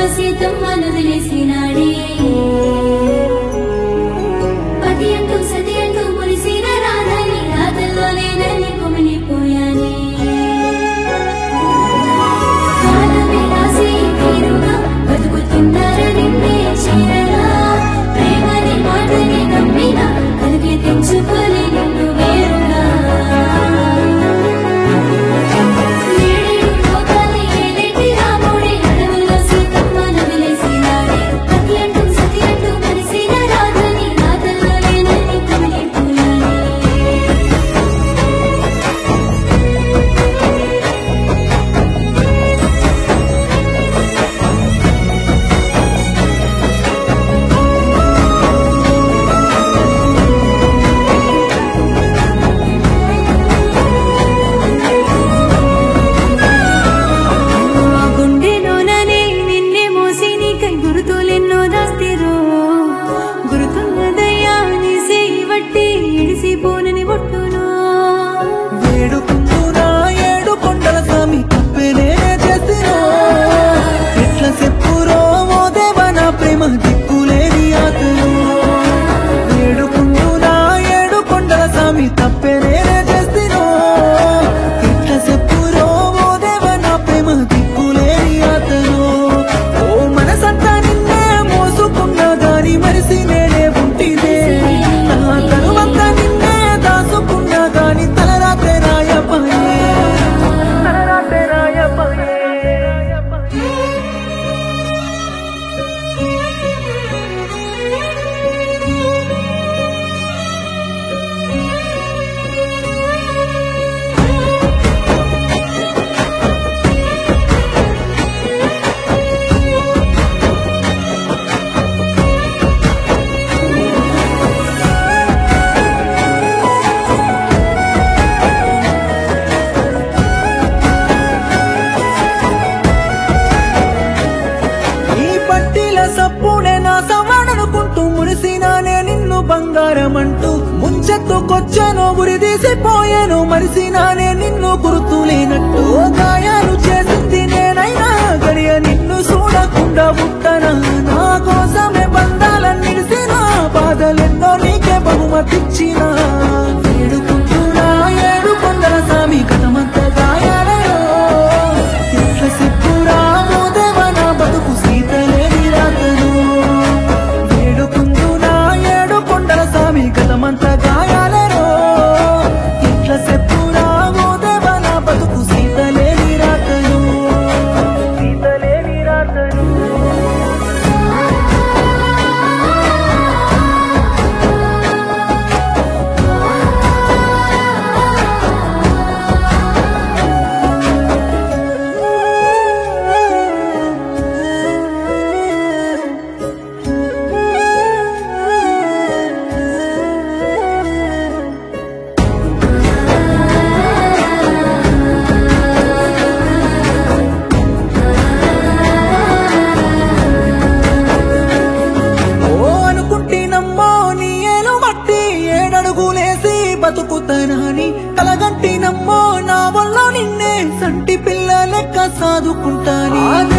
సీతమ్మను వదిలేసినాడే పతి అంటూ సతి అంటూ మురిసిన రాధని రాతల్లో లేదని కుమిలిపోయానే కాలమే రాసి తీరుగా బతుకుతున్నారా నిన్నే చేరగా ప్రేమని మాటని నమ్మినా కలిగి తెంచుకోలే నిన్ను వేరుగా బంగారమంటూ ముంచెత్తుకొచ్చానో ఉరిదీసిపోయాను మరిసినానే నిన్ను గుర్తులేనట్టు గాయాలు చేసింది నేనైనా గడియ నిన్ను చూడకుండా ఉంటానా నా కోసమే బంధాలను నిలిసిన బాధలెన్నో నీకే బహుమతిచ్చినా ఏడుకుంటున్నా ఏడు కొండల సామి కథమంతా గాయాలయో ఇట్ల సిక్కురా మోదేవా నా బతుకు సీతలేని రాతను గతమంతా గాయాలేరో ఇట్ల చెప్పురా మోదేవా నా బతుకు సీతలేని రాతను సీతలేని రాతను బతుకుతానని కలగంటినమ్మో నా వల్ల నిన్నే సంటి పిల్ల లెక్క సాదుకుంటాని